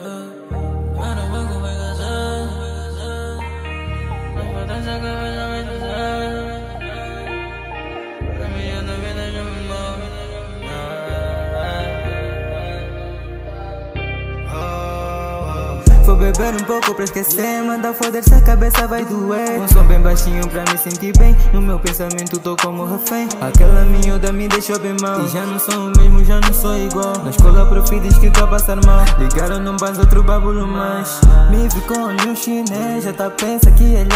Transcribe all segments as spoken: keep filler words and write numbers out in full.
Mas não banco vai casar. Não falta essa cabeça vai casar. Pra mim eu não vida de um mal. Vou beber um pouco pra esquecer, manda foder-se, a cabeça vai doer. Um som bem baixinho pra me sentir bem, no meu pensamento tô como refém. Aquela miúda me deixou bem mal, e já não sou o mesmo, já não sou igual. Na escola profi diz que tô a passar mal, ligaram num base outro babulo mais. Me vi com um chinês, já tá pensa que ele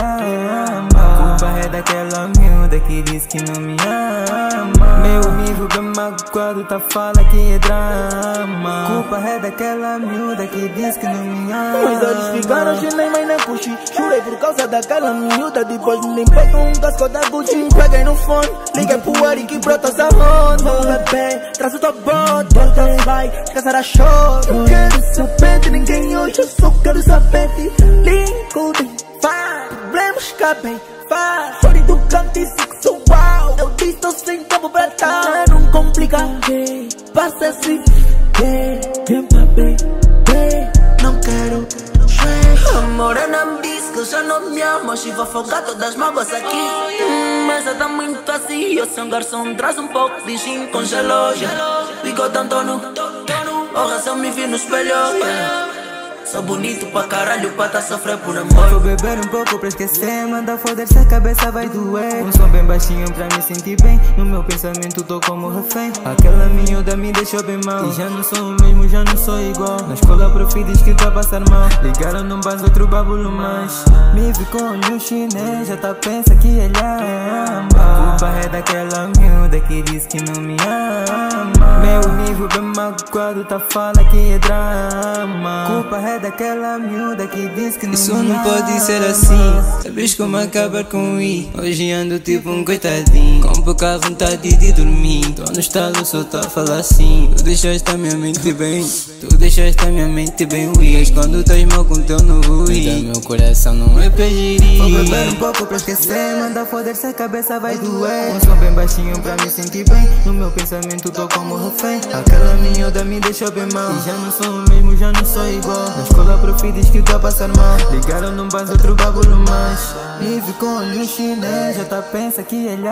ama. Culpa é daquela miúda que diz que não me ama. Meu amigo bem magoado tá fala que é drama. Culpa é daquela miúda que diz que não me ama. Meus olhos ficaram chinês, mas nem puxi. Chorei por causa daquela miúda. Depois me limpei com um casco da Gucci. Peguei no fone, liguei pro Eric e brota essa ronda. Vamos beber, traz o teu bote, bota vai, esquecer a choro. Eu quero saber de ninguém hoje, eu só quero saber de LinkedIn. Faz, problemas cabem, faz. Chore do canto e sexual. Eu disse tô sem tempo pra tal. Não complica, passa assim, vem pra bem. Não quero chorar. A morena me disse que eu já não me amo, hoje vou afogar todas as mágoas aqui. Hum, Mesa tá muito assim, eu sou um garçom, traz um pouco de gin com gelo. Ligou tanto no, porra se eu me vi no espelho, yeah. Sou bonito pra caralho, pra tá sofrer por amor. Vou beber um pouco pra esquecer, manda foder-se, a cabeça vai doer. Um som bem baixinho pra me sentir bem, no meu pensamento tô como refém. Aquela miúda me deixou bem mal, e já não sou o mesmo, já não sou igual. Na escola profi diz que tô a passar mal, ligaram num base outro babulo mais. Me vi com um chinês, já tá pensa que ele ama. Culpa é daquela miúda que diz que não me ama. Meu amigo bem magoado tá fala que é drama. Culpa é daquela miúda que diz que não Isso me não ama. pode ser assim. Sabes como acabar com i? Hoje ando tipo um coitadinho, com pouca vontade de dormir. Tô no estado, só tá a falar assim. Tu deixaste a minha mente bem, tu deixaste a minha mente bem ruim. Quando estás mal com teu novo i, então meu coração não é pra gerir. Vou beber um pouco pra esquecer, manda foder-se, a cabeça vai doer. Um som bem baixinho pra me sentir bem, no meu pensamento tô como refém. Aquela miúda me deixou bem mal, e já não sou o mesmo, já não sou igual. Na escola profi diz que tô a passar mal, ligaram num base outro babulo mais. Me vi com um chinês, já tá pensa que ele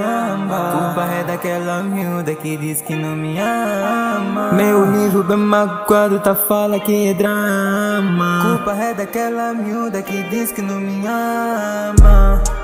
ama. Culpa é daquela miúda que diz que não me ama. Meu nível bem magoado tá fala que é drama. Culpa é daquela miúda que diz que não me ama.